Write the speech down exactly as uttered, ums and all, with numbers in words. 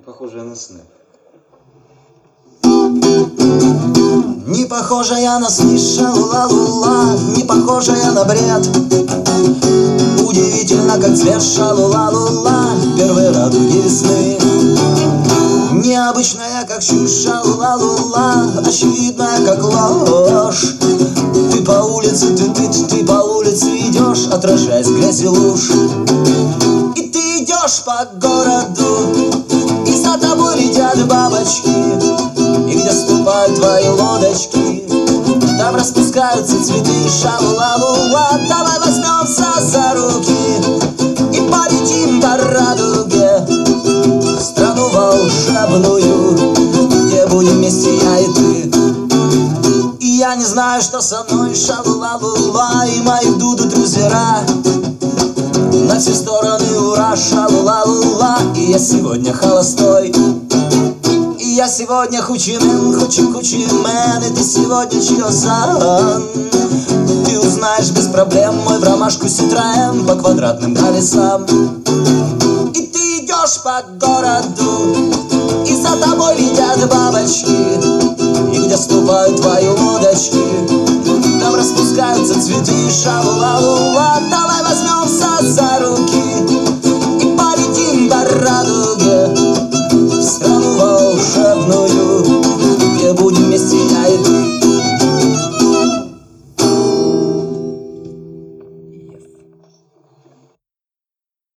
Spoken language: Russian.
похожая на сны. Не похожая на сны, шалу-ла-лу-ла, не похожая на бред. Удивительно, как цвет, шалу-ла-лу-ла, первые радуги весны. Необычная, как чушь, шалу-ла-лу-ла, очевидная, как ложь. Ты по улице, ты, ты, ты по улице идешь, отражаясь в грязи луж. И ты идешь по городу, и за тобой летят бабочки. И где ступают твои лодочки, там распускаются цветы, шалу-ла-лу-ла. Давай возьмемся за руки и полетим по радуге в страну волшебную, где будем вместе я и ты. И я не знаю, что со мной, шалу-ла-лу-ла, и мои дуду друзья на все стороны, ура, шалу-ла-лу-ла. И я сегодня холостой, и я сегодня хучимен, хучи-хучимен. И ты сегодня чьё-сан. Ты узнаешь без проблем мой в ромашку Ситроен по квадратным колесам. И ты идешь по городу, и за тобой летят бабочки. И где ступают твои лодочки, там распускаются цветы, шалу-ла-лу-ла.